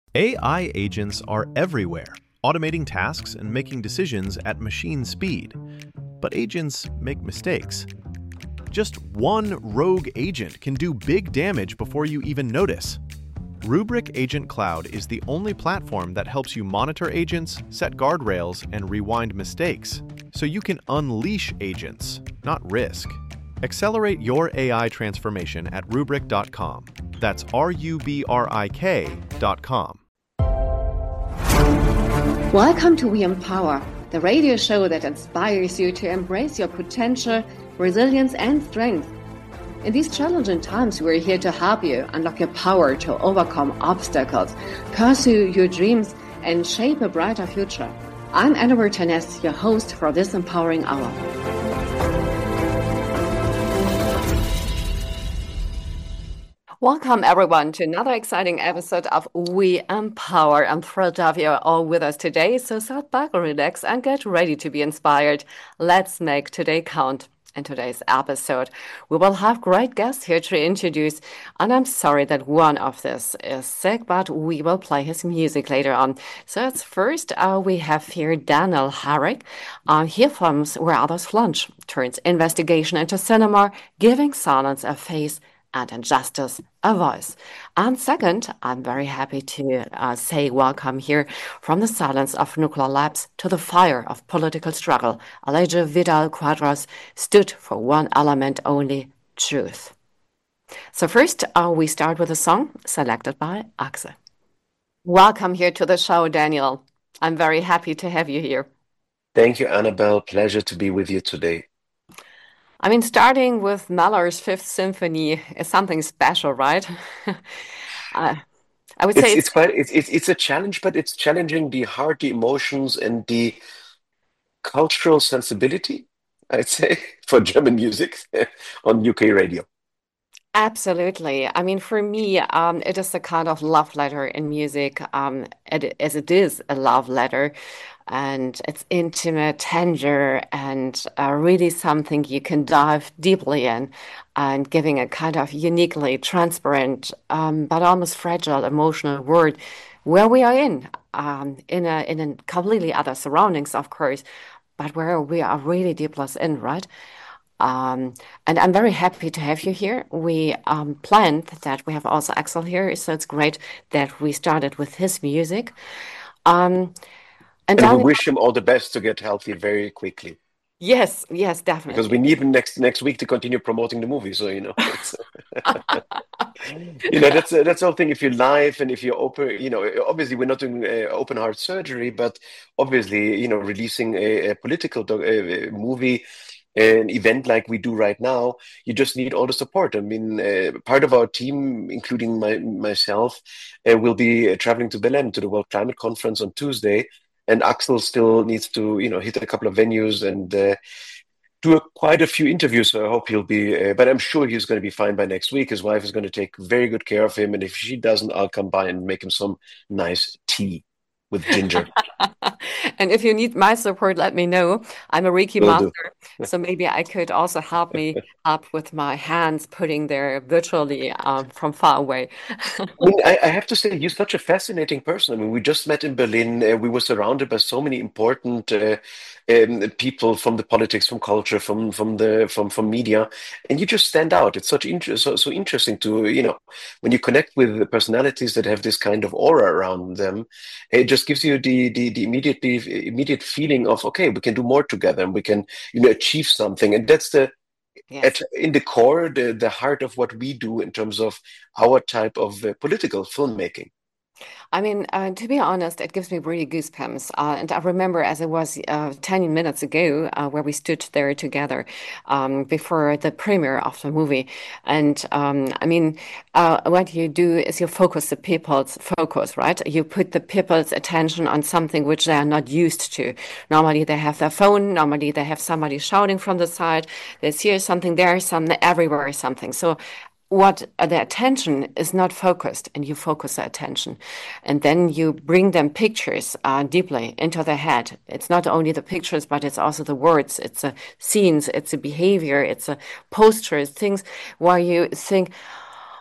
AI agents are everywhere, automating tasks and making decisions at machine speed. But agents make mistakes. Just one rogue agent can do big damage before you even notice. Rubrik Agent Cloud is the only platform that helps you monitor agents, set guardrails, and rewind mistakes, so you can unleash agents, not risk. Accelerate your AI transformation at Rubrik.com. That's RUBRIK.com. Welcome to We Empower, the radio show that inspires you to embrace your potential, resilience, and strength. In these challenging times, we're here to help you unlock your power to overcome obstacles, pursue your dreams, and shape a brighter future. I'm Anna Bertanes, your host for this empowering hour. Welcome, everyone, to another exciting episode of We Empower. I'm thrilled to have you all with us today, so sit back, relax, and get ready to be inspired. Let's make today count. In today's episode, we will have great guests here to introduce, and I'm sorry that one of this is sick, but we will play his music later on. So it's first, we have here Daniel Herrick. He films Where Others Lunch, turns investigation into cinema, giving silence a face and injustice a voice. And second, I'm very happy to say welcome here from the silence of nuclear labs to the fire of political struggle. Alejo Vidal Quadras stood for one element only, truth. So first, we start with a song selected by Axel. Welcome here to the show, Daniel. I'm very happy to have you here. Thank you, Annabelle. Pleasure to be with you today. I mean, starting with Mahler's Fifth Symphony is something special, right? I would say it's a challenge, but it's challenging the heart, the emotions, and the cultural sensibility, I'd say, for German music on UK radio. Absolutely. I mean, for me, it is a kind of love letter in music, as it is a love letter. And it's intimate, tender, and really something you can dive deeply in, and giving a kind of uniquely transparent, but almost fragile emotional world where we are in a completely other surroundings, of course, but where we are really deeply in, right? And I'm very happy to have you here. We planned that we have also Axel here, so it's great that we started with his music. And we wish him all the best to get healthy very quickly. Yes, definitely. Because we need him next week to continue promoting the movie. So that's the whole thing. If you're live and if you're open, obviously we're not doing open heart surgery, but obviously, releasing a political movie, an event like we do right now, you just need all the support. I mean, part of our team, including myself, will be traveling to Belém to the World Climate Conference on Tuesday. And Axel still needs to, hit a couple of venues and do quite a few interviews. So I hope he'll be, but I'm sure he's going to be fine by next week. His wife is going to take very good care of him. And if she doesn't, I'll come by and make him some nice tea with ginger. And if you need my support, let me know. I'm a Reiki master, so maybe I could also help me up with my hands putting there virtually from far away. I mean, I have to say, you're such a fascinating person. I mean, we just met in Berlin. We were surrounded by so many important people from the politics, from culture, from media, and you just stand out. It's so interesting to when you connect with the personalities that have this kind of aura around them. It just gives you the immediate feeling of, okay, we can do more together and we can achieve something, and that's in the core, the heart of what we do in terms of our type of political filmmaking. I mean, to be honest, it gives me really goosebumps. And I remember as it was 10 minutes ago where we stood there together before the premiere of the movie. And I mean, what you do is you focus the people's focus, right? You put the people's attention on something which they are not used to. Normally they have their phone. Normally they have somebody shouting from the side. There's here something, there something, everywhere something. So what the attention is not focused, and you focus the attention, and then you bring them pictures deeply into their head. It's not only the pictures, but it's also the words, it's the scenes, it's the behavior, it's the postures, things where you think,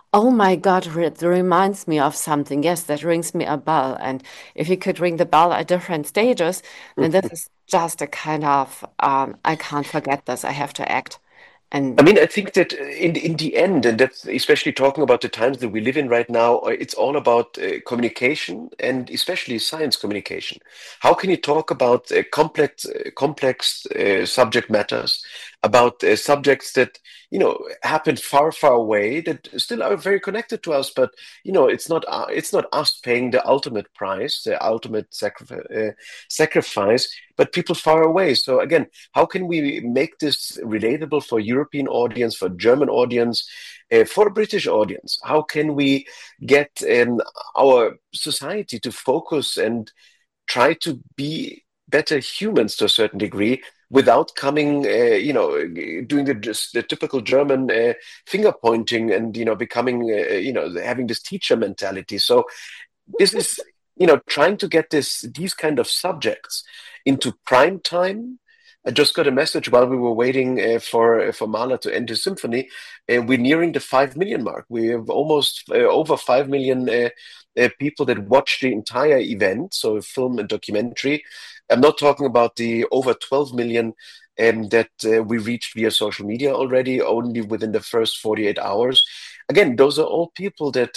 Oh my God, it reminds me of something. Yes, that rings me a bell. And if you could ring the bell at different stages, then this is just a kind of, I can't forget this. I have to act. I And mean, I think that in the end, and that's especially talking about the times that we live in right now, it's all about communication and especially science communication. How can you talk about complex subject matters, about subjects that happen far, far away that still are very connected to us, but it's not us paying the ultimate price, the ultimate sacrifice, but people far away. So again, how can we make this relatable for European audience, for German audience, for a British audience? How can we get our society to focus and try to be better humans to a certain degree without coming, doing just the typical German finger pointing and becoming, having this teacher mentality. So this is trying to get these kind of subjects into prime time. I just got a message while we were waiting for Mahler to end his symphony. We're nearing the 5 million mark. We have almost over 5 million people that watch the entire event, so film and documentary. I'm not talking about the over 12 million that we reached via social media already, only within the first 48 hours. Again, those are all people that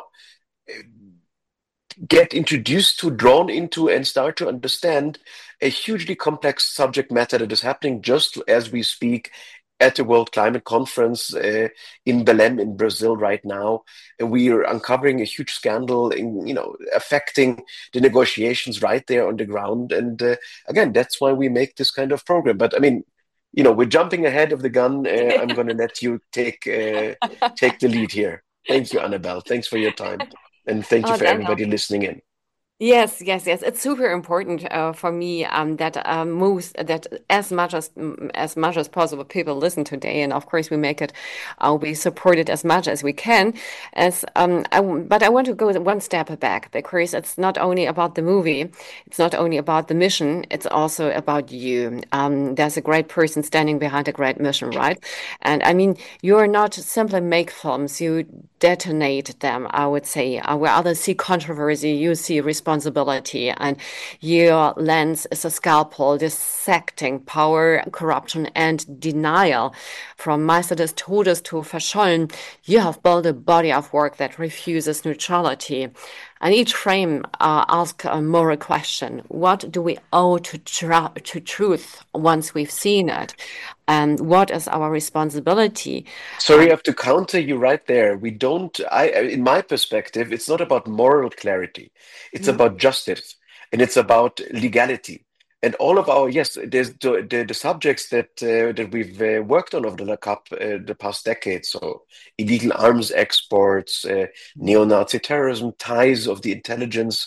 get introduced to, drawn into, and start to understand a hugely complex subject matter that is happening just as we speak at the World Climate Conference in Belém in Brazil right now. And we are uncovering a huge scandal affecting the negotiations right there on the ground. And again, that's why we make this kind of program. But I mean, we're jumping ahead of the gun. I'm going to let you take the lead here. Thank you, Annabelle. Thanks for your time. And thank you oh, for Daniel. everybody listening in. Yes, yes, yes. It's super important for me that that as much as possible people listen today, and of course we support it as much as we can. But I want to go one step back because it's not only about the movie, it's not only about the mission, it's also about you. There's a great person standing behind a great mission, right? And I mean, you're not simply make films, you detonate them, I would say. Where others see controversy, you see responsibility, and your lens is a scalpel dissecting power, corruption, and denial. From Meister des Todes to Verschollen, you have built a body of work that refuses neutrality. And each frame asks a moral question. What do we owe to truth once we've seen it? And what is our responsibility? Sorry, I have to counter you right there. We don't, in my perspective, it's not about moral clarity. It's Mhm. about justice and it's about legality. And all of our, yes, there's the subjects that we've worked on over the past decade. So illegal arms exports, neo-Nazi terrorism, ties of the intelligence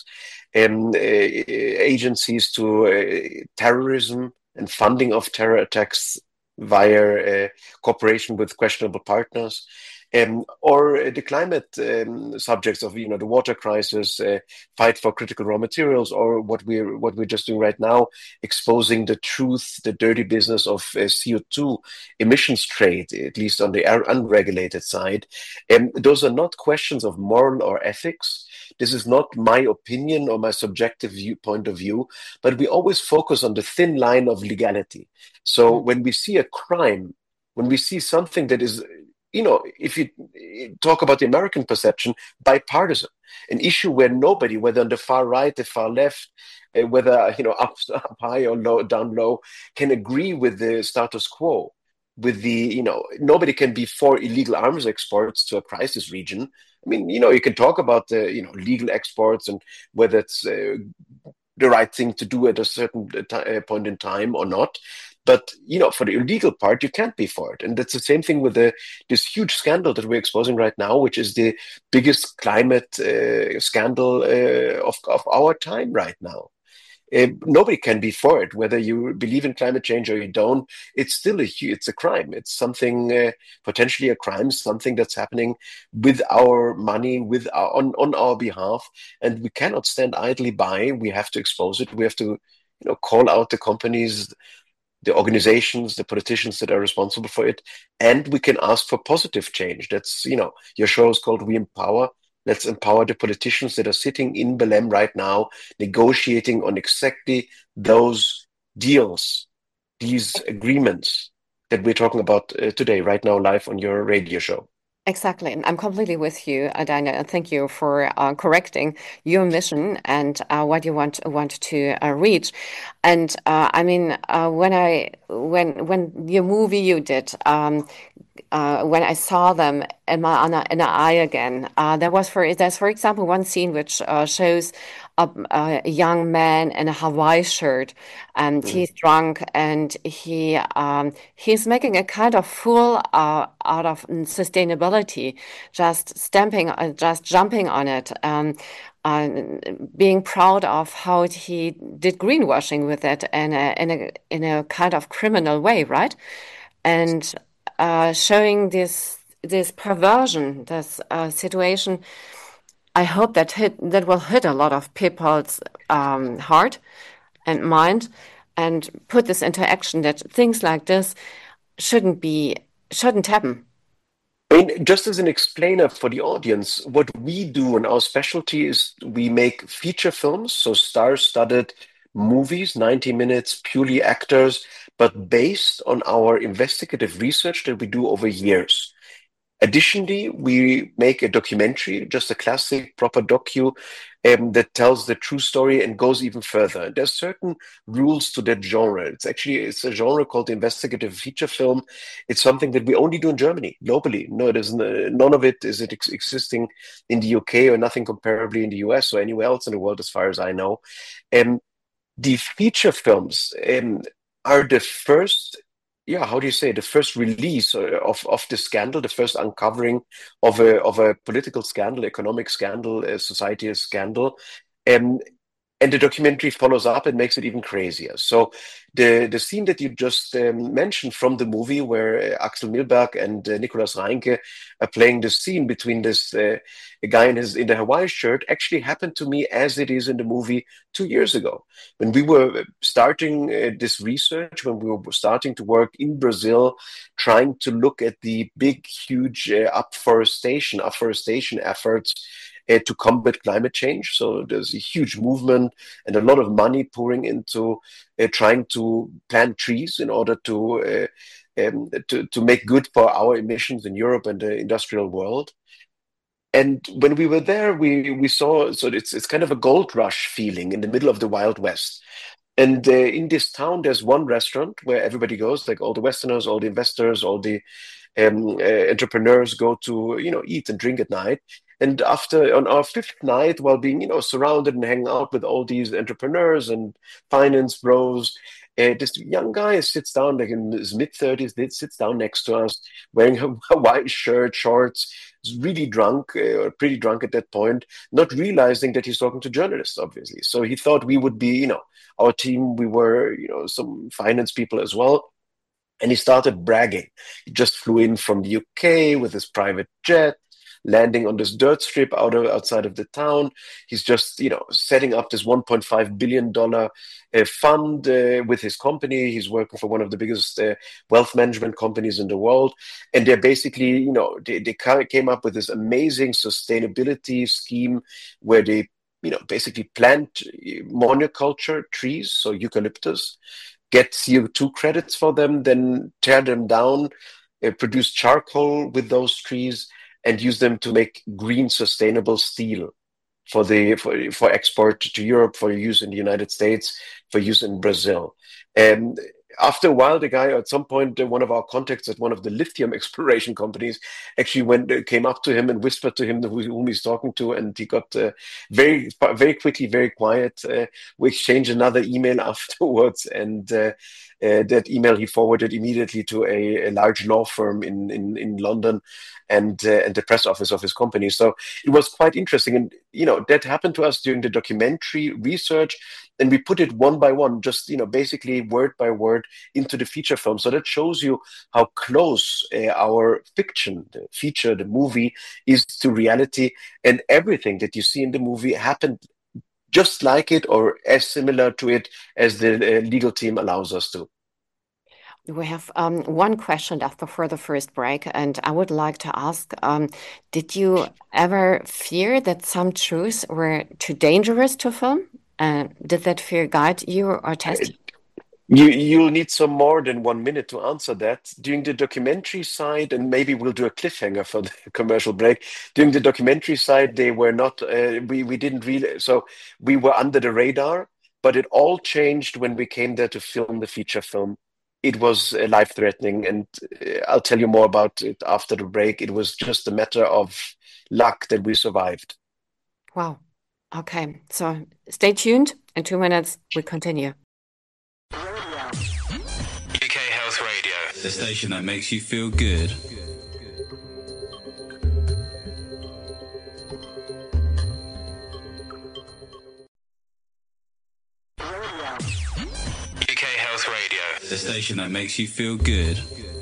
agencies to terrorism and funding of terror attacks via cooperation with questionable partners, or the climate subjects of the water crisis, fight for critical raw materials, or what we're just doing right now, exposing the truth, the dirty business of CO2 emissions trade, at least on the unregulated side. Those are not questions of moral or ethics. This is not my opinion or my subjective point of view, but we always focus on the thin line of legality. So when we see a crime, when we see something that is, if you talk about the American perception, bipartisan, an issue where nobody, whether on the far right, the far left, whether up high or low, down low, can agree with the status quo. With nobody can be for illegal arms exports to a crisis region. I mean, you can talk about the, legal exports and whether it's the right thing to do at a certain point in time or not. But for the illegal part, you can't be for it, and that's the same thing with this huge scandal that we're exposing right now, which is the biggest climate scandal of our time right now. Nobody can be for it, whether you believe in climate change or you don't. It's still it's a crime. It's something potentially a crime, something that's happening with our money, on our behalf, and we cannot stand idly by. We have to expose it. We have to, call out the companies the organizations, the politicians that are responsible for it, and we can ask for positive change. That's, your show is called We Empower. Let's empower the politicians that are sitting in Belém right now, negotiating on exactly those deals, these agreements that we're talking about today, right now, live on your radio show. Exactly. And I'm completely with you, Daniel. And thank you for correcting your mission and what you want to reach. And I mean, when your movie you did, when I saw them in my in the eye again, there's for example one scene which shows a young man in a Hawaii shirt, and he's drunk, and he's making a kind of fool out of sustainability, just jumping on it. Being proud of how he did greenwashing with it in a kind of criminal way, right? And showing this perversion, this situation. I hope that will hit a lot of people's heart and mind, and put this into action. That things like this shouldn't happen. I mean, just as an explainer for the audience, what we do and our specialty is we make feature films, so star-studded movies, 90 minutes, purely actors, but based on our investigative research that we do over years. Additionally, we make a documentary, just a classic proper docu, that tells the true story and goes even further. There's certain rules to that genre. It's a genre called investigative feature film. It's something that we only do in Germany, globally. No, there's none of it is existing in the UK, or nothing comparably in the US or anywhere else in the world, as far as I know. The feature films are the first, how do you say, the first release of the scandal, the first uncovering of a political scandal, economic scandal, a societal scandal. And the documentary follows up and makes it even crazier. So the scene that you just mentioned from the movie, where Axel Milberg and Nicolas Reinke are playing the scene between this guy in the Hawaii shirt, actually happened to me as it is in the movie 2 years ago. When we were starting this research, when we were starting to work in Brazil, trying to look at the big, huge afforestation efforts to combat climate change. So there's a huge movement and a lot of money pouring into trying to plant trees in order to make good for our emissions in Europe and the industrial world. And when we were there, we saw, so it's kind of a gold rush feeling in the middle of the Wild West. And in this town, there's one restaurant where everybody goes, like all the Westerners, all the investors, all the entrepreneurs go to, eat and drink at night. And on our fifth night, while being, surrounded and hanging out with all these entrepreneurs and finance bros, this young guy sits down, like in his mid-30s, sits down next to us, wearing a white shirt, shorts, is really drunk, or pretty drunk at that point, not realizing that he's talking to journalists, obviously. So he thought we would be, our team, we were, some finance people as well. And he started bragging. He just flew in from the UK with his private jet, landing on this dirt strip outside of the town. He's just, setting up this $1.5 billion fund with his company. He's working for one of the biggest wealth management companies in the world. And they're basically, they came up with this amazing sustainability scheme where they, basically plant monoculture trees, so eucalyptus, get CO2 credits for them, then tear them down, produce charcoal with those trees, and use them to make green, sustainable steel for export to Europe, for use in the United States, for use in Brazil. And after a while, the guy, at some point, one of our contacts at one of the lithium exploration companies actually came up to him and whispered to him whom he's talking to, and he got very, very quickly, very quiet. We exchanged another email afterwards, and that email he forwarded immediately to a large law firm in London and the press office of his company. So it was quite interesting. And, that happened to us during the documentary research. And we put it one by one, just, basically word by word into the feature film. So that shows you how close our fiction, the feature, the movie is to reality. And everything that you see in the movie happened just like it or as similar to it as the legal team allows us to. We have one question left before the first break, and I would like to ask, did you ever fear that some truths were too dangerous to film? Did that fear guide you or test you? You'll need some more than 1 minute to answer that. During the documentary side, and maybe we'll do a cliffhanger for the commercial break. During the documentary side, they were not. We didn't really. So we were under the radar, but it all changed when we came there to film the feature film. It was life-threatening, and I'll tell you more about it after the break. It was just a matter of luck that we survived. Wow. Okay, so stay tuned. In 2 minutes, we continue. UK Health Radio, the station that makes you feel good. UK Health Radio, the station that makes you feel good.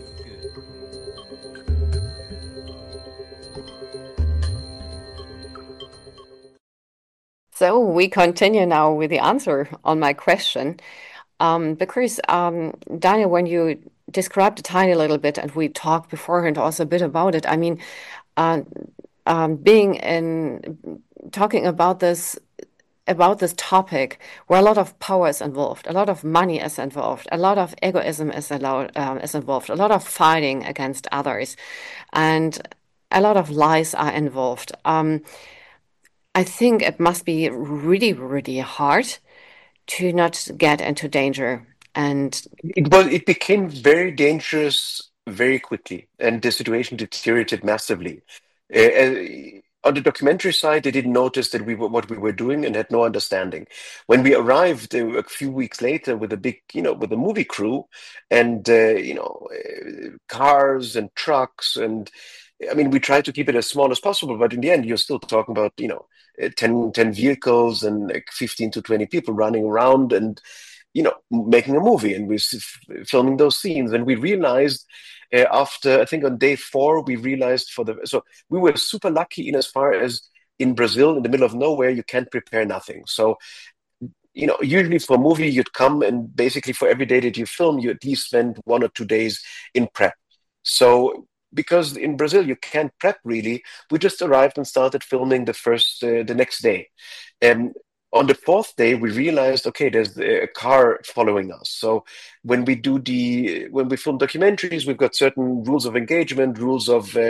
So we continue now with the answer on my question. Because Daniel, when you described a tiny little bit, and we talked beforehand also a bit about it, I mean, uh, being in talking about this topic where a lot of power is involved, a lot of money is involved, a lot of egoism is involved, a lot of fighting against others, and a lot of lies are involved. I think it must be really, really hard to not get into danger. And It became very dangerous very quickly, and the situation deteriorated massively. On the documentary side, they didn't notice that we were what we were doing and had no understanding. When we arrived a few weeks later with a big, with a movie crew and cars and trucks, and I mean, we tried to keep it as small as possible, but in the end, you're still talking about 10 vehicles and like 15 to 20 people running around and making a movie, and we're filming those scenes. And we realized after, I think on day 4, we realized so we were super lucky in as far as in Brazil, in the middle of nowhere, you can't prepare nothing. So, usually for a movie, you'd come and basically for every day that you film, you at least spend 1 or 2 days in prep. So, because in Brazil you can't prep really, we just arrived and started filming the next day. And on the 4th day, we realized, okay, there's a car following us. So when we film documentaries, we've got certain rules of engagement, rules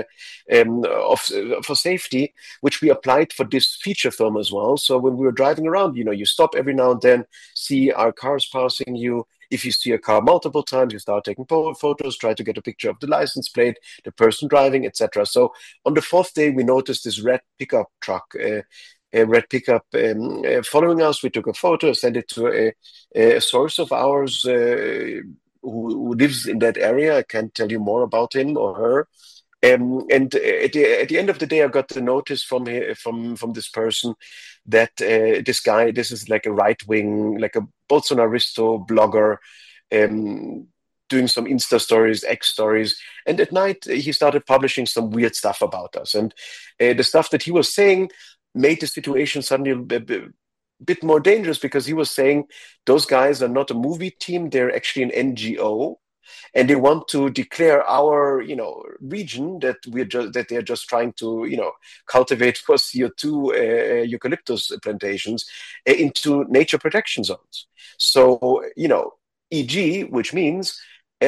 for safety, which we applied for this feature film as well. So when we were driving around, you stop every now and then, see our cars passing you. If you see a car multiple times, you start taking photos, try to get a picture of the license plate, the person driving, etc. So on the 4th day, we noticed this red pickup truck, a red pickup following us. We took a photo, sent it to a source of ours who lives in that area. I can't tell you more about him or her. And at the end of the day, I got the notice from this person that this guy, this is like a right wing, like a Bolsonaristo blogger, doing some Insta stories, X stories. And at night, he started publishing some weird stuff about us. And the stuff that he was saying made the situation suddenly a bit more dangerous, because he was saying those guys are not a movie team, they're actually an NGO. And they want to declare our, region that they're just trying to, cultivate for CO2 eucalyptus plantations into nature protection zones. So, EG, which means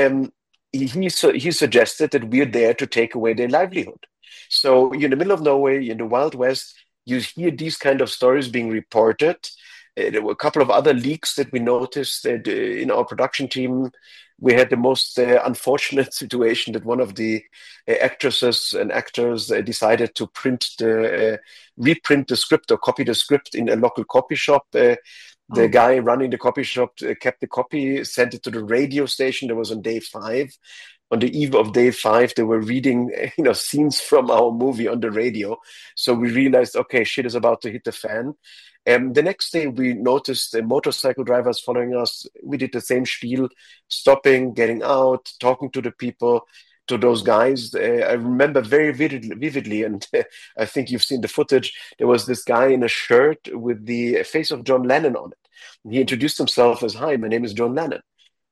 he suggested that we're there to take away their livelihood. So you're in the middle of nowhere, in the Wild West, you hear these kind of stories being reported. There were a couple of other leaks that we noticed that in our production team. We had the most unfortunate situation that one of the actresses and actors decided to reprint the script or copy the script in a local copy shop. The guy running the copy shop kept the copy, sent it to the radio station that was on day 5. On the eve of day 5, they were reading, scenes from our movie on the radio. So we realized, okay, shit is about to hit the fan. The next day, we noticed the motorcycle drivers following us. We did the same spiel, stopping, getting out, talking to the people, to those guys. I remember very vividly, and I think you've seen the footage. There was this guy in a shirt with the face of John Lennon on it. And he introduced himself as, "Hi, my name is John Lennon."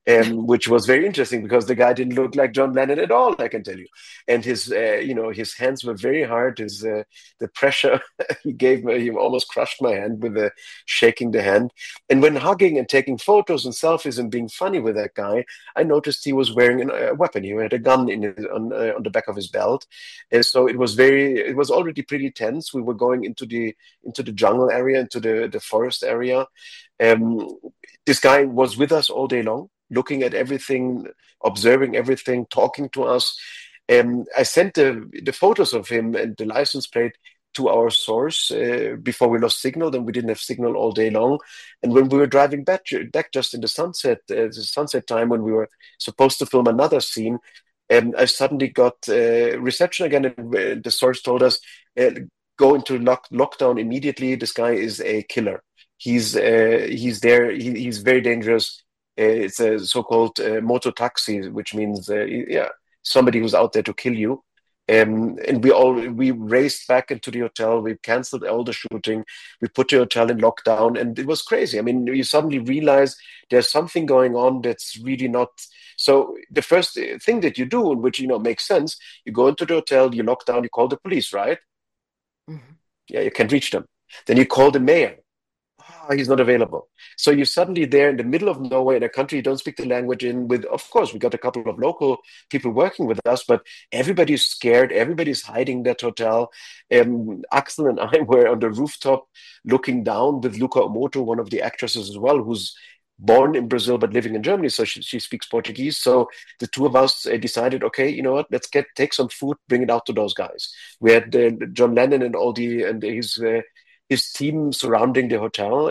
which was very interesting because the guy didn't look like John Lennon at all, I can tell you. And his hands were very hard. The pressure he gave me, he almost crushed my hand with shaking the hand. And when hugging and taking photos and selfies and being funny with that guy, I noticed he was wearing a weapon. He had a gun on the back of his belt, and so it was already pretty tense. We were going into the jungle area, into the forest area. Um, this guy was with us all day long, looking at everything, observing everything, talking to us. I sent the photos of him and the license plate to our source before we lost signal. Then we didn't have signal all day long. And when we were driving back just in the sunset time, when we were supposed to film another scene, I suddenly got reception again, and the source told us, go into lockdown immediately. This guy is a killer. He's there. He's very dangerous. It's a so-called moto taxi, which means somebody who's out there to kill you. And we raced back into the hotel. We canceled all the shooting. We put the hotel in lockdown, and it was crazy. I mean, you suddenly realize there's something going on that's really not. So the first thing that you do, which makes sense, you go into the hotel, you lock down, you call the police, right? Mm-hmm. Yeah, you can't reach them. Then you call the mayor. He's not available. So you're suddenly there in the middle of nowhere in a country you don't speak the language in. Of course, we got a couple of local people working with us, but everybody's scared. Everybody's hiding that hotel. Axel and I were on the rooftop looking down with Luca Omoto, one of the actresses as well, who's born in Brazil but living in Germany, so she speaks Portuguese. So the two of us decided, okay, you know what? Let's take some food, bring it out to those guys. We had John Lennon and his team surrounding the hotel.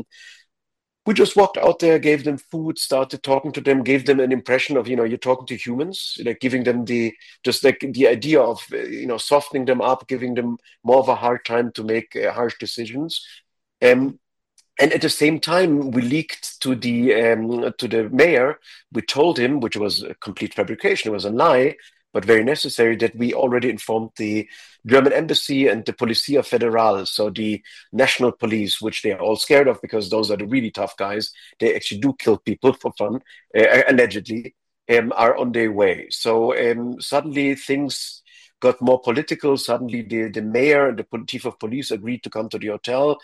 We just walked out there, gave them food, started talking to them, gave them an impression of, you're talking to humans, like giving them the idea of, softening them up, giving them more of a hard time to make harsh decisions. And at the same time, we leaked to the mayor. We told him, which was a complete fabrication, it was a lie, but very necessary, that we already informed the German embassy and the Polizia Federal, so the national police, which they are all scared of because those are the really tough guys. They actually do kill people for fun, allegedly, are on their way. So suddenly things got more political. Suddenly the mayor and the chief of police agreed to come to the hotel.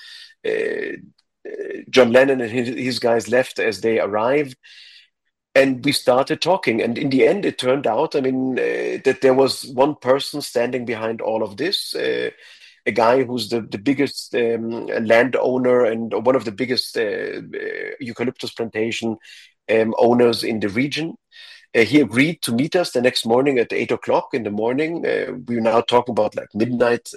John Lennon and his guys left as they arrived. And we started talking. And in the end, it turned out, that there was one person standing behind all of this, a guy who's the biggest landowner and one of the biggest eucalyptus plantation owners in the region. He agreed to meet us the next morning at 8 o'clock in the morning. We're now talking about like midnight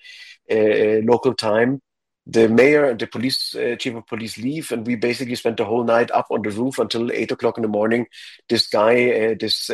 local time. The mayor and the chief of police leave, and we basically spent the whole night up on the roof until 8 o'clock in the morning. This guy, let's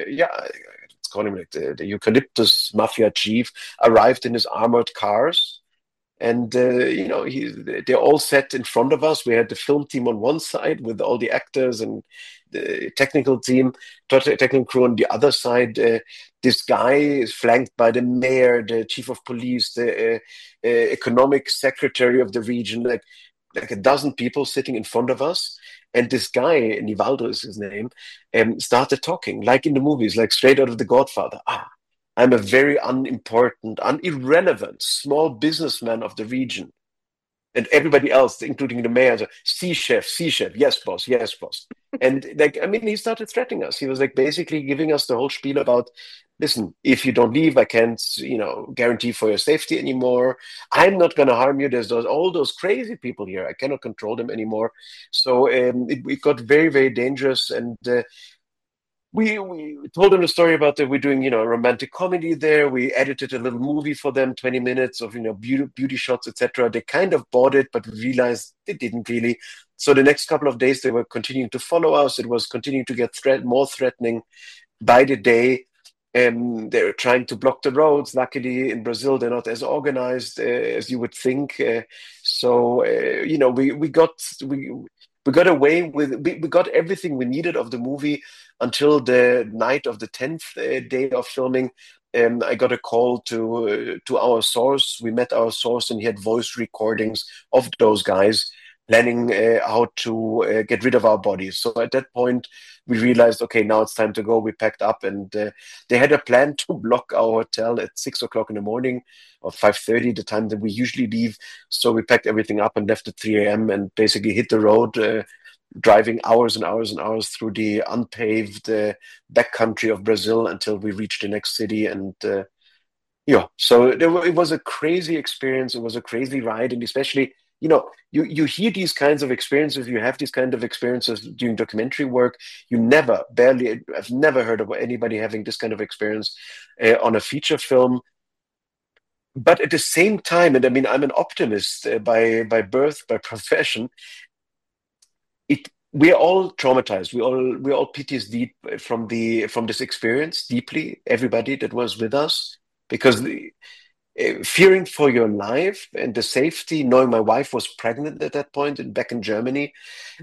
call him like the eucalyptus mafia chief, arrived in his armored cars. And, they're all set in front of us. We had the film team on one side with all the actors and the technical team, technical crew on the other side. This guy is flanked by the mayor, the chief of police, the economic secretary of the region, like a dozen people sitting in front of us. And this guy, Nivaldo is his name, started talking like in the movies, like straight out of The Godfather. I'm a very unimportant, irrelevant, small businessman of the region. And everybody else, including the mayor, sea chef, yes, boss, yes, boss. And he started threatening us. He was like basically giving us the whole spiel about, listen, if you don't leave, I can't, guarantee for your safety anymore. I'm not going to harm you. There's all those crazy people here. I cannot control them anymore. So it got very, very dangerous. And we told them the story about that we're doing, a romantic comedy there. We edited a little movie for them, 20 minutes of, beauty shots, etc. They kind of bought it, but realized they didn't really. So the next couple of days, they were continuing to follow us. It was continuing to get more threatening by the day. They're trying to block the roads. Luckily, in Brazil, they're not as organized as you would think. So we got away with. We got everything we needed of the movie until the night of the 10th day of filming. I got a call to our source. We met our source, and he had voice recordings of those guys planning how to get rid of our bodies. So at that point, we realized, okay, now it's time to go. We packed up, and they had a plan to block our hotel at 6 o'clock in the morning or 5:30, the time that we usually leave. So we packed everything up and left at 3 a.m. and basically hit the road, driving hours and hours and hours through the unpaved backcountry of Brazil until we reached the next city. And yeah, so it was a crazy experience. It was a crazy ride, and especially, you hear these kinds of experiences, you have these kind of experiences doing documentary work. I've never heard of anybody having this kind of experience on a feature film. But at the same time, and I mean, I'm an optimist by birth, by profession. We are all traumatized. We all PTSD from this experience deeply. Everybody that was with us, because fearing for your life and the safety, knowing my wife was pregnant at that point and back in Germany.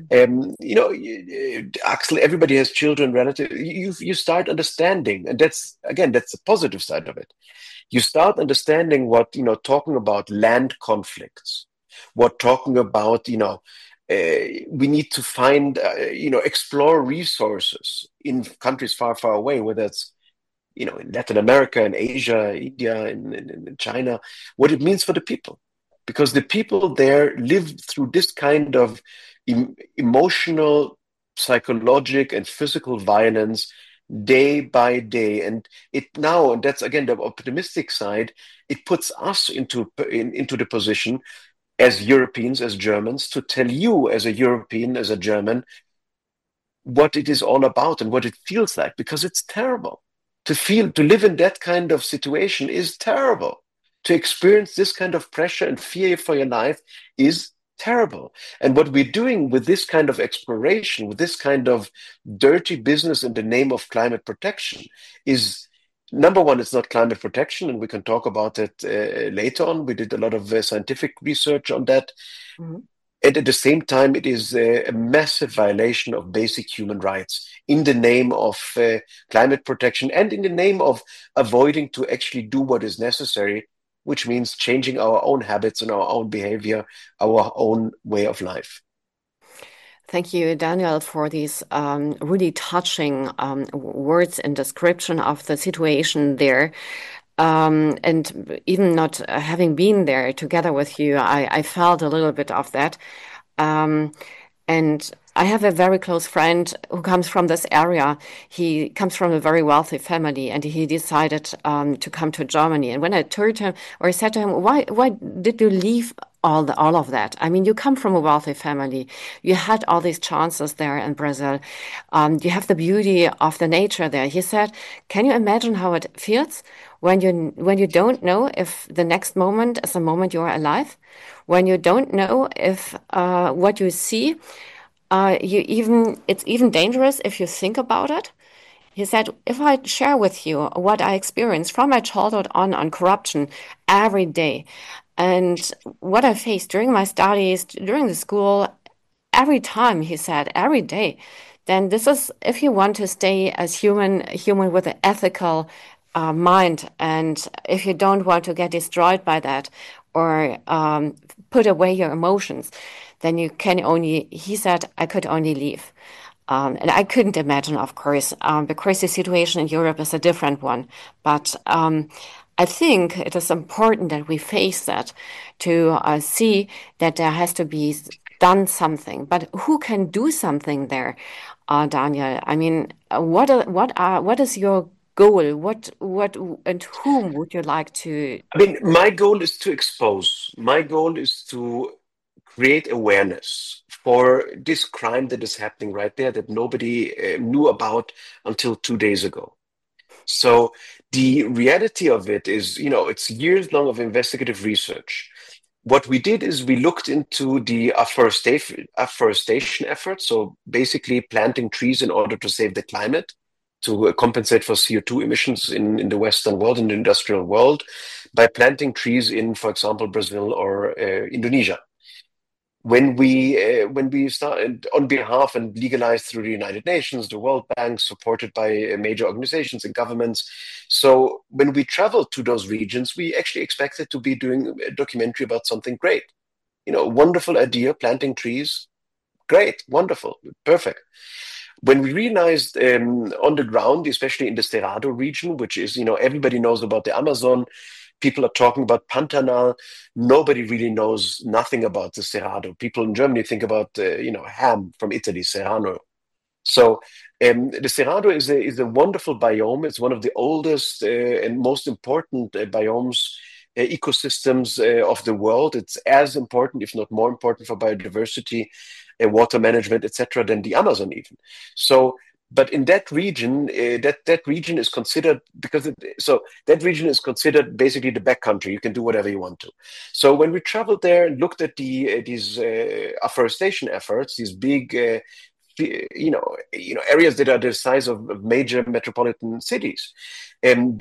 Axel, everybody has children, relatives. You start understanding, and that's the positive side of it. You start understanding what, talking about land conflicts, what talking about, we need to find, explore resources in countries far, far away, whether it's, in Latin America, in Asia, India, in China, what it means for the people. Because the people there live through this kind of emotional, psychological, and physical violence day by day. And that's again the optimistic side, it puts us into the position as Europeans, as Germans, to tell you as a European, as a German, what it is all about and what it feels like, because it's terrible. To live in that kind of situation is terrible. To experience this kind of pressure and fear for your life is terrible. And what we're doing with this kind of exploration, with this kind of dirty business in the name of climate protection is, number one, it's not climate protection, and we can talk about it later on. We did a lot of scientific research on that. Mm-hmm. And at the same time, it is a massive violation of basic human rights in the name of climate protection and in the name of avoiding to actually do what is necessary, which means changing our own habits and our own behavior, our own way of life. Thank you, Daniel, for these really touching words and description of the situation there. And even not having been there together with you, I felt a little bit of that. And I have a very close friend who comes from this area. He comes from a very wealthy family, and he decided to come to Germany. And when I told him, or I said to him, why did you leave all of that? I mean, you come from a wealthy family. You had all these chances there in Brazil. You have the beauty of the nature there. He said, can you imagine how it feels when you don't know if the next moment is the moment you are alive? When you don't know if what you see, it's even dangerous if you think about it. He said, if I share with you what I experienced from my childhood on corruption every day, and what I faced during my studies, during the school, every time, he said, every day, then this is, if you want to stay as human with an ethical mind, and if you don't want to get destroyed by that or put away your emotions, then you can only, he said, I could only leave. And I couldn't imagine, of course, because the situation in Europe is a different one. But I think it is important that we face that to see that there has to be done something. But who can do something there, Daniel? I mean, what is your goal? What and whom would you like to? I mean, my goal is to expose. My goal is to create awareness for this crime that is happening right there that nobody knew about until 2 days ago. So the reality of it is, it's years long of investigative research. What we did is we looked into the afforestation efforts, so basically planting trees in order to save the climate, to compensate for CO2 emissions in the Western world, in the industrial world, by planting trees in, for example, Brazil or Indonesia. When we started on behalf and legalized through the United Nations, the World Bank, supported by major organizations and governments. So when we traveled to those regions, we actually expected to be doing a documentary about something great. wonderful idea, planting trees. Great, wonderful, perfect. When we realized on the ground, especially in the Cerrado region, which is, everybody knows about the Amazon, people are talking about Pantanal. Nobody really knows nothing about the Cerrado. People in Germany think about, ham from Italy, Serrano. So the Cerrado is a wonderful biome. It's one of the oldest and most important biomes, ecosystems of the world. It's as important, if not more important, for biodiversity, water management, etc., than the Amazon even. So, but in that region, that region is considered that region is considered basically the backcountry. You can do whatever you want to. So when we traveled there and looked at these afforestation efforts, these big areas that are the size of major metropolitan cities, and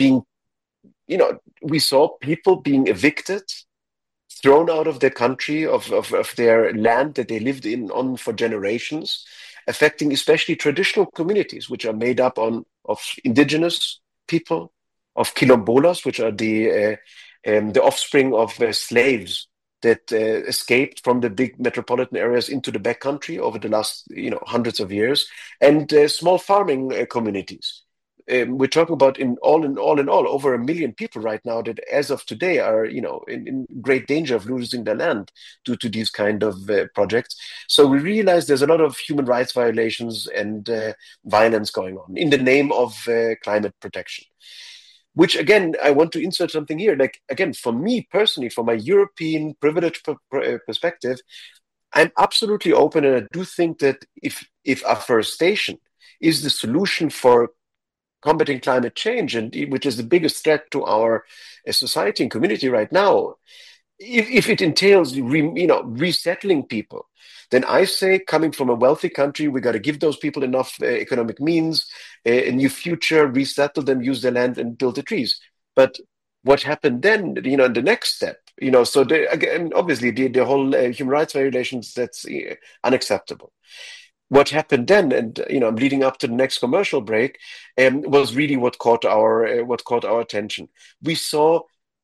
we saw people being evicted, thrown out of their country, of their land that they lived on for generations, affecting especially traditional communities, which are made up of indigenous people, of quilombolas, which are the offspring of slaves that escaped from the big metropolitan areas into the backcountry over the last hundreds of years, and small farming communities. We're talking about in all over 1 million people right now that, as of today, are in great danger of losing their land due to these kind of projects. So we realize there's a lot of human rights violations and violence going on in the name of climate protection. Which, again, I want to insert something here. Like, again, for me personally, from my European privileged perspective, I'm absolutely open, and I do think that if afforestation is the solution for combating climate change, and which is the biggest threat to our society and community right now, if it entails resettling people, then I say, coming from a wealthy country, we got to give those people enough economic means, a new future, resettle them, use their land, and build the trees. But what happened then, in the next step, so again, obviously the whole human rights violations, that's unacceptable. What happened then, and I'm leading up to the next commercial break, was really what caught our attention. We saw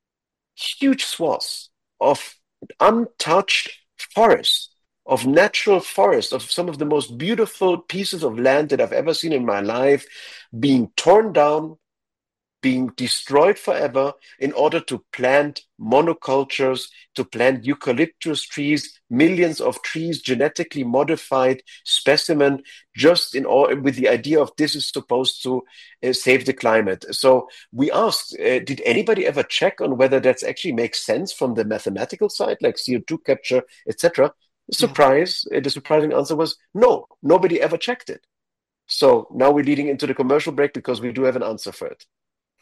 huge swaths of untouched forests, of natural forests, of some of the most beautiful pieces of land that I've ever seen in my life, being torn down, being destroyed forever in order to plant monocultures, to plant eucalyptus trees, millions of trees, genetically modified specimen, just with the idea of this is supposed to save the climate. So we asked, did anybody ever check on whether that actually makes sense from the mathematical side, like CO2 capture, etc.? The surprising answer was no, nobody ever checked it. So now we're leading into the commercial break because we do have an answer for it.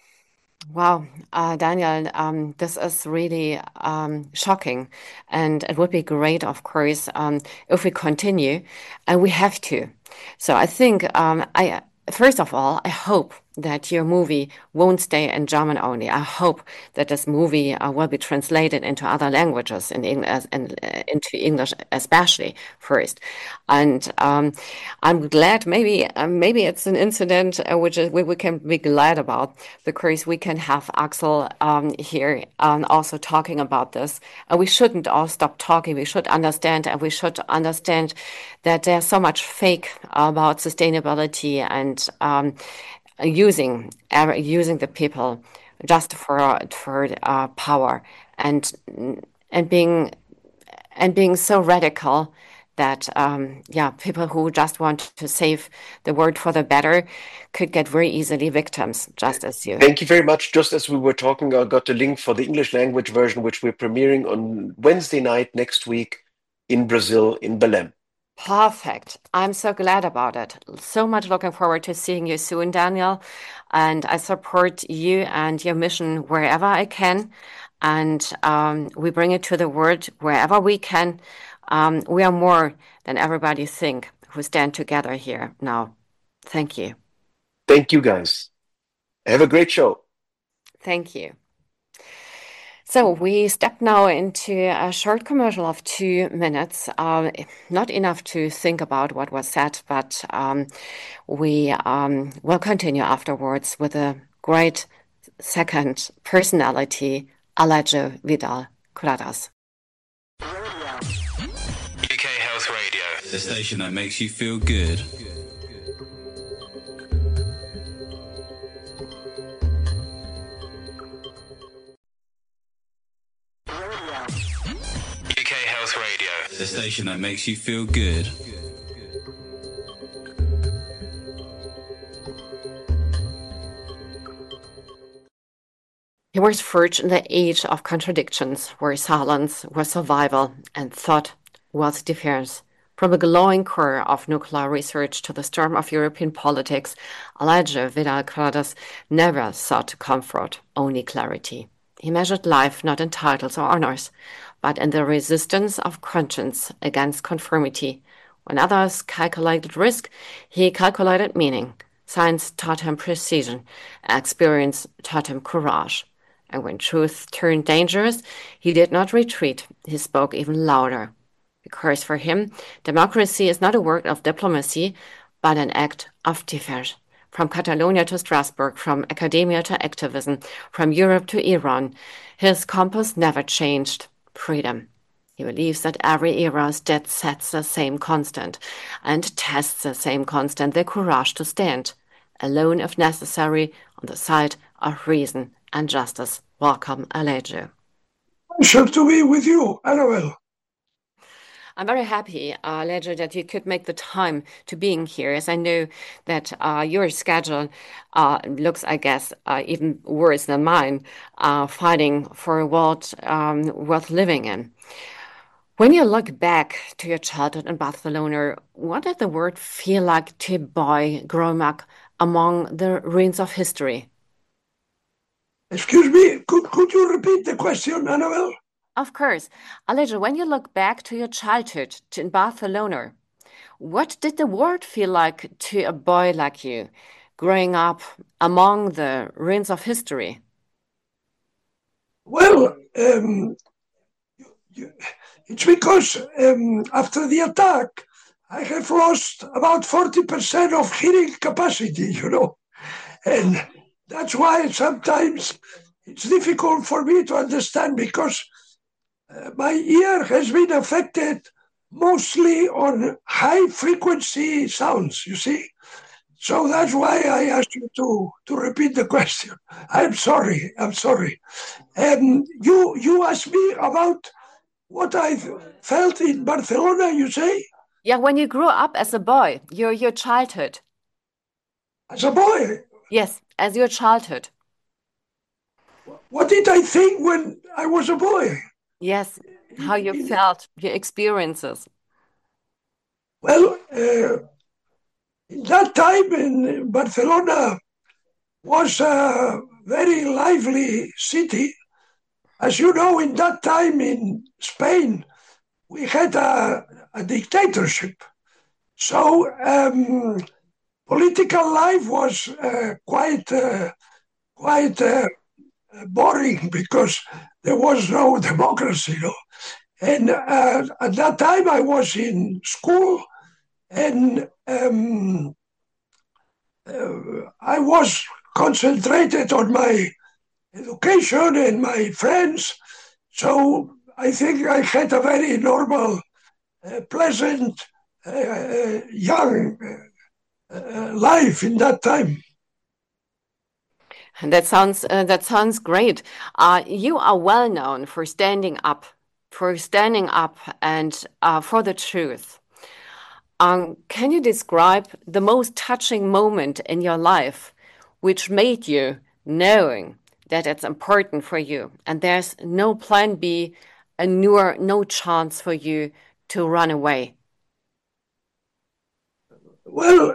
Wow, Daniel, this is really shocking, and it would be great, of course, if we continue, and we have to. So I think, first of all, I hope that your movie won't stay in German only. I hope that this movie will be translated into other languages, into English especially first. And I'm glad, maybe it's an incident which we can be glad about, because we can have Axel here also talking about this. And we shouldn't all stop talking. We should understand, and we should understand that there's so much fake about sustainability and using the people just for power, and being so radical that people who just want to save the world for the better could get very easily victims, just as you. Thank you very much. Just as we were talking, I got the link for the English language version, which we're premiering on Wednesday night next week in Brazil, in Belém. Perfect. I'm so glad about it. So much looking forward to seeing you soon, Daniel. And I support you and your mission wherever I can. And we bring it to the world wherever we can. We are more than everybody think who stand together here now. Thank you. Thank you, guys. Have a great show. Thank you. So we step now into a short commercial of 2 minutes. Not enough to think about what was said, but we will continue afterwards with a great second personality, Alejo Vidal Quadras. the station that makes you feel good. UK Health Radio, the station that makes you feel good. He was forged in the age of contradictions, where silence was survival and thought was defense. From the glowing core of nuclear research to the storm of European politics, Elijah Vidal-Quadras never sought comfort, only clarity. He measured life not in titles or honors, but in the resistance of conscience against conformity. When others calculated risk, he calculated meaning. Science taught him precision, experience taught him courage. And when truth turned dangerous, he did not retreat. He spoke even louder. Because for him, democracy is not a work of diplomacy, but an act of defense. From Catalonia to Strasbourg, from academia to activism, from Europe to Iran, his compass never changed: freedom. He believes that every era sets the same constant and tests the same constant, the courage to stand, alone if necessary, on the side of reason and justice. Welcome, Elijah. Pleasure to be with you, Annabelle. I'm very happy, Elijah, that you could make the time to being here, as I know that your schedule looks, I guess, even worse than mine, fighting for a world worth living in. When you look back to your childhood in Barcelona, what did the world feel like to a boy growing up among the ruins of history? Excuse me, could you repeat the question, Annabelle? Of course. Elijah, when you look back to your childhood in Barcelona, what did the world feel like to a boy like you, growing up among the ruins of history? Well, it's because after the attack, I have lost about 40% of hearing capacity, and that's why sometimes it's difficult for me to understand, because my ear has been affected mostly on high-frequency sounds, you see? So that's why I asked you to repeat the question. I'm sorry. You asked me about what I felt in Barcelona, you say? Yeah, when you grew up as a boy, your childhood. As a boy? Yes, as your childhood. What did I think when I was a boy? Yes, how you felt, your experiences. Well, in that time in Barcelona was a very lively city. As you know, in that time in Spain, we had a dictatorship. So political life was quite boring, because there was no democracy. And at that time I was in school, and I was concentrated on my education and my friends. So I think I had a very normal, pleasant, young life in that time. That sounds great. You are well known for standing up and for the truth. Can you describe the most touching moment in your life, which made you knowing that it's important for you and there's no plan B and no chance for you to run away? Well,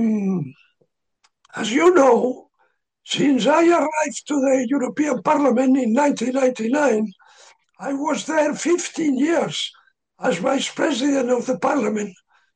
as you know, since I arrived to the European Parliament in 1999, I was there 15 years as Vice President of the Parliament.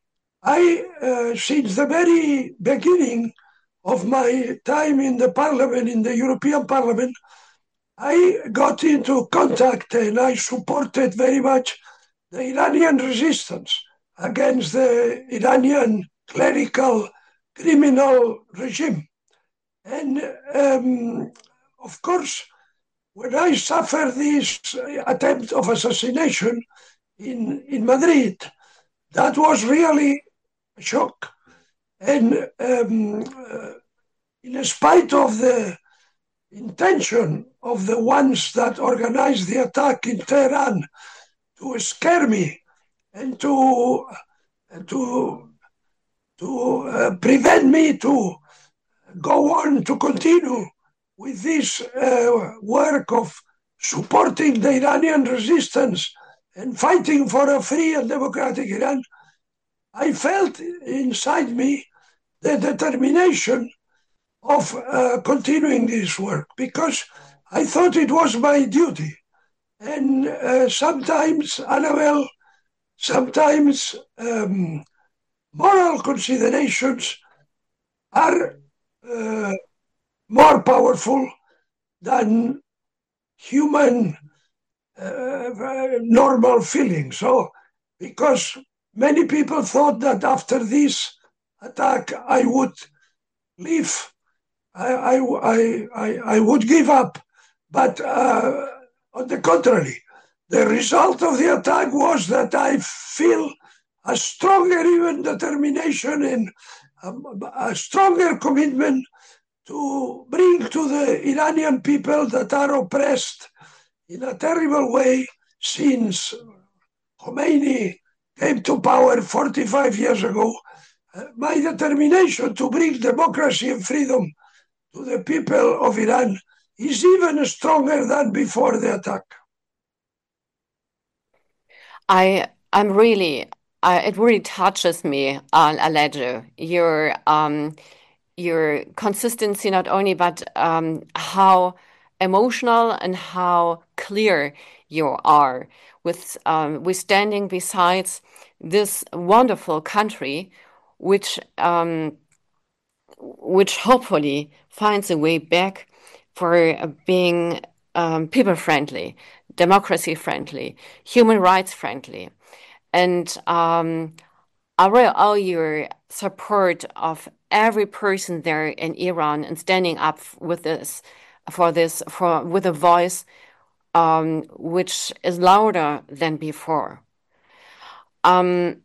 Since the very beginning of my time in the Parliament, in the European Parliament, I got into contact and I supported very much the Iranian resistance against the Iranian clerical criminal regime. And of course, when I suffered this attempt of assassination in Madrid, that was really a shock. And in spite of the intention of the ones that organized the attack in Tehran to scare me and to prevent me to go on to continue with this work of supporting the Iranian resistance and fighting for a free and democratic Iran, I felt inside me the determination of continuing this work because I thought it was my duty. And sometimes, Annabelle, sometimes moral considerations are more powerful than human normal feelings. So, because many people thought that after this attack I would leave, I would give up. But on the contrary, the result of the attack was that I feel a stronger even determination and a stronger commitment to bring to the Iranian people that are oppressed in a terrible way since Khomeini came to power 45 years ago. My determination to bring democracy and freedom to the people of Iran is even stronger than before the attack. It really touches me, Alejo, your consistency not only, but how emotional and how clear you are with standing beside this wonderful country, which hopefully finds a way back for being people friendly, democracy friendly, human rights friendly, and I will owe your support of every person there in Iran and standing up with with a voice which is louder than before. Do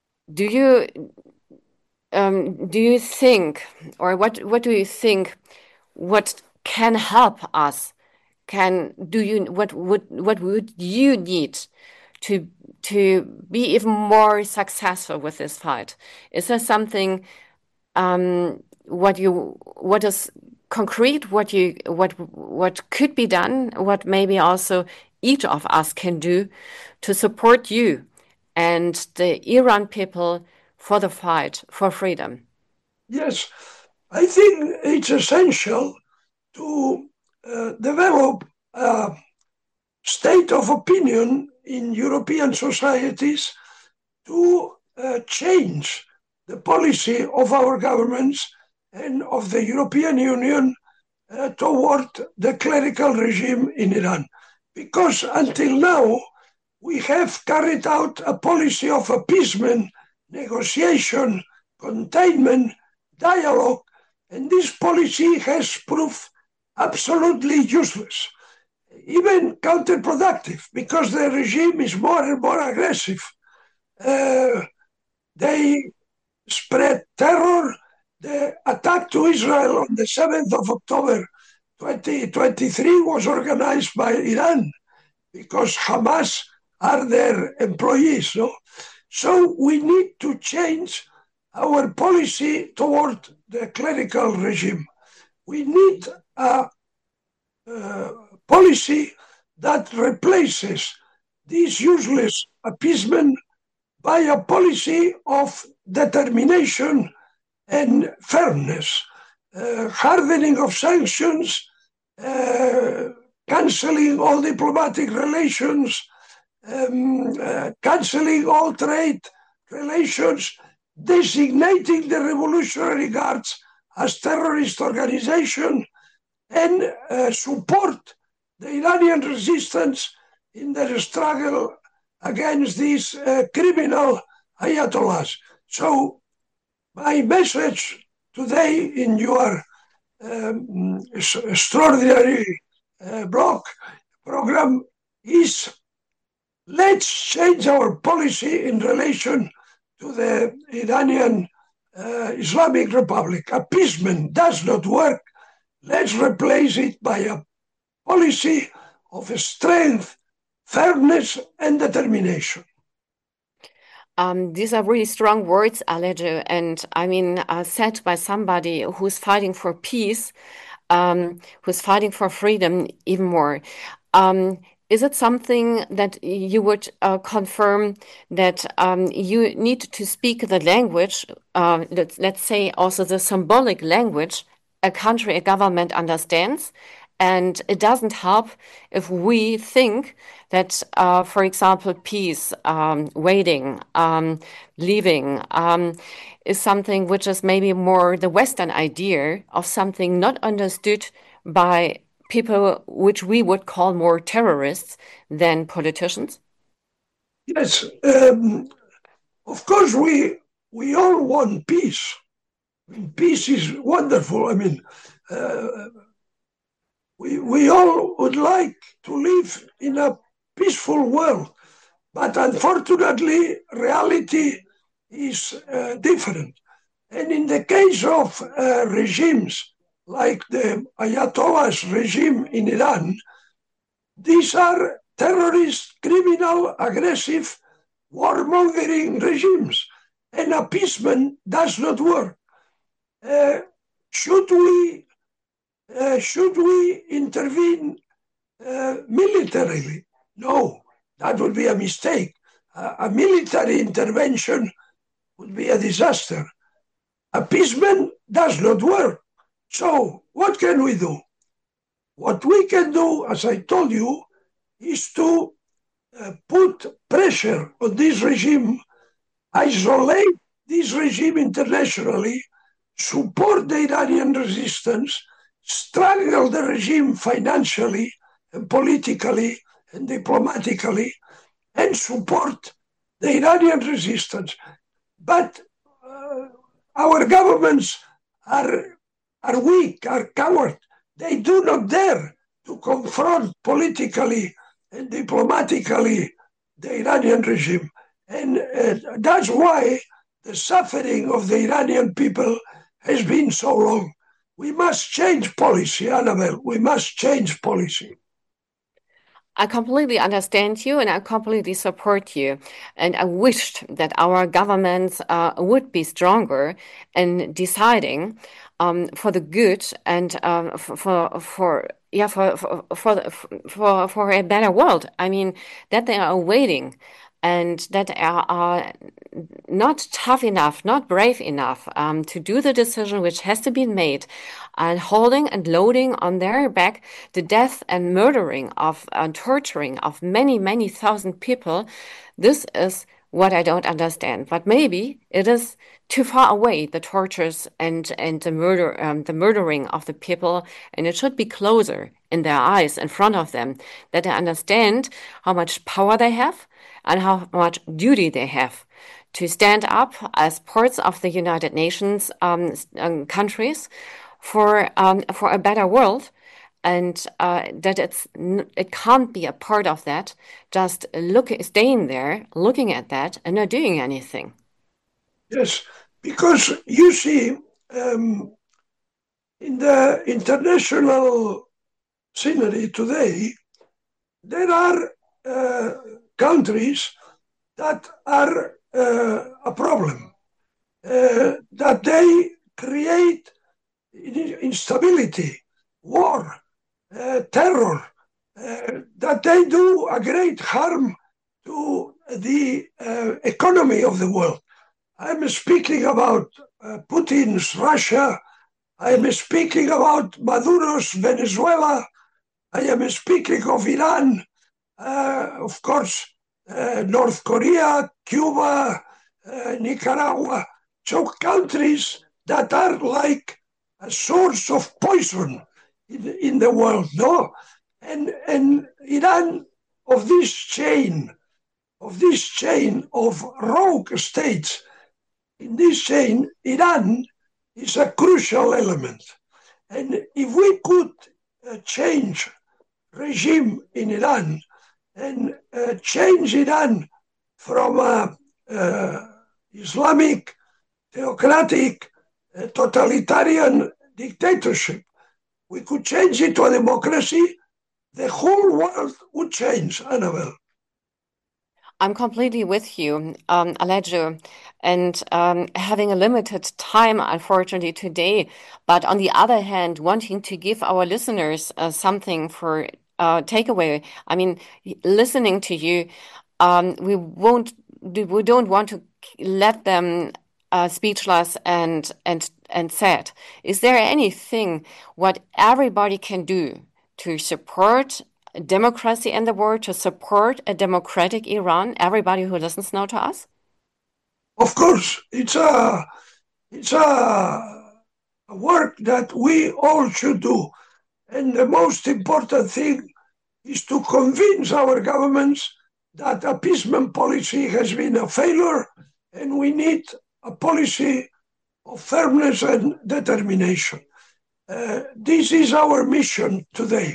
you think, or what do you think, what can help us? What would you need to be even more successful with this fight? Is there something what is concrete, what could be done, what maybe also each of us can do to support you and the Iran people for the fight for freedom? Yes, I think it's essential to develop a state of opinion in European societies to change the policy of our governments and of the European Union toward the clerical regime in Iran. Because until now, we have carried out a policy of appeasement, negotiation, containment, dialogue, and this policy has proved absolutely useless, even counterproductive, because the regime is more and more aggressive. They spread terror. The attack to Israel on the 7th of October 2023 was organized by Iran because Hamas are their employees. No? So we need to change our policy toward the clerical regime. We need a policy that replaces this useless appeasement by a policy of determination and fairness, hardening of sanctions, canceling all diplomatic relations, canceling all trade relations, designating the Revolutionary Guards as terrorist organization, and support the Iranian resistance in their struggle against these criminal ayatollahs. So my message today in your extraordinary program is let's change our policy in relation to the Iranian Islamic Republic. Appeasement does not work. Let's replace it by a policy of strength, fairness, and determination. These are really strong words, Alejo, and I mean, said by somebody who's fighting for peace, who's fighting for freedom even more. Is it something that you would confirm that you need to speak the language, let's say also the symbolic language a country, a government understands? And it doesn't help if we think that, for example, peace, waiting, leaving, is something which is maybe more the Western idea of something not understood by people which we would call more terrorists than politicians? Yes, of course, we all want peace. Peace is wonderful. I mean, we all would like to live in a peaceful world, but unfortunately, reality is different. And in the case of regimes like the Ayatollah's regime in Iran, these are terrorist, criminal, aggressive, warmongering regimes, and appeasement does not work. Should we intervene militarily? No, that would be a mistake. A military intervention would be a disaster. Appeasement does not work. So what can we do? What we can do, as I told you, is to put pressure on this regime, isolate this regime internationally, support the Iranian resistance, strangle the regime financially and politically and diplomatically, and support the Iranian resistance. But our governments are weak, are coward. They do not dare to confront politically and diplomatically the Iranian regime. And that's why the suffering of the Iranian people has been so long. We must change policy, Annabelle. We must change policy. I completely understand you and I completely support you. And I wished that our governments would be stronger in deciding for the good and for a better world. I mean, that they are waiting and that are not tough enough, not brave enough to do the decision which has to be made, and holding and loading on their back the death and murdering of and torturing of many, many thousand people. This is what I don't understand. But maybe it is too far away, the tortures and the murdering of the people, and it should be closer in their eyes, in front of them, that they understand how much power they have and how much duty they have to stand up as parts of the United Nations countries for a better world, and that it can't be a part of that, just staying there, looking at that, and not doing anything. Yes, because you see, in the international scenery today, there are countries that are a problem, that they create instability, war, terror, that they do a great harm to the economy of the world. I'm speaking about Putin's Russia. I'm speaking about Maduro's Venezuela. I am speaking of Iran, of course, North Korea, Cuba, Nicaragua. So countries that are like a source of poison in the world, no? And Iran, of this chain of rogue states, in this chain, Iran is a crucial element. And if we could change regime in Iran and change Iran from a Islamic, theocratic, totalitarian dictatorship. We could change it to a democracy. The whole world would change, Annabelle. I'm completely with you, Alejo, and having a limited time, unfortunately, today. But on the other hand, wanting to give our listeners something for takeaway. I mean, listening to you, we don't want to let them speechless and sad. Is there anything what everybody can do to support democracy in the world, to support a democratic Iran? Everybody who listens now to us? Of course, it's a work that we all should do. And the most important thing is to convince our governments that appeasement policy has been a failure and we need a policy of firmness and determination. This is our mission today.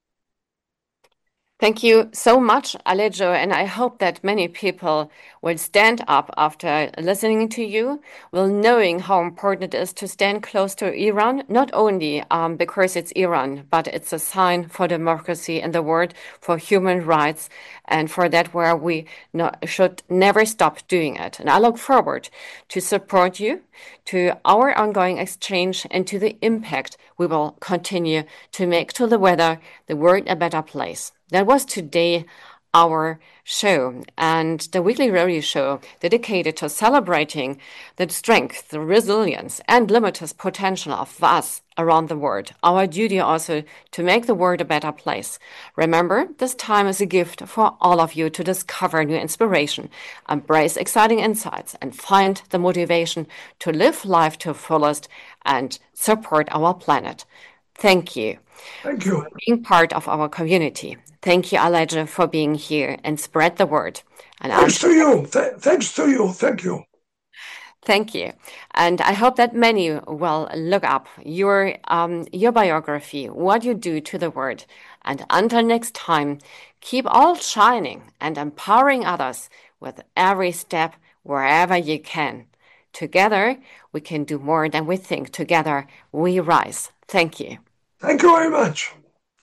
Thank you so much, Alejo, and I hope that many people will stand up after listening to you, will knowing how important it is to stand close to Iran, not only because it's Iran, but it's a sign for democracy in the world, for human rights, and for that where we should never stop doing it. And I look forward to support you, to our ongoing exchange, and to the impact we will continue to make to the weather, the world a better place. That was today our show, and the weekly radio show dedicated to celebrating the strength, the resilience, and limitless potential of us around the world. Our duty also to make the world a better place. Remember, this time is a gift for all of you to discover new inspiration, embrace exciting insights, and find the motivation to live life to fullest and support our planet. Thank you. Thank you. For being part of our community. Thank you, Alejo, for being here and spread the word. And thanks to you. Thanks to you. Thank you. Thank you. And I hope that many will look up your biography, what you do to the world. And until next time, keep all shining and empowering others with every step wherever you can. Together, we can do more than we think. Together, we rise. Thank you. Thank you very much.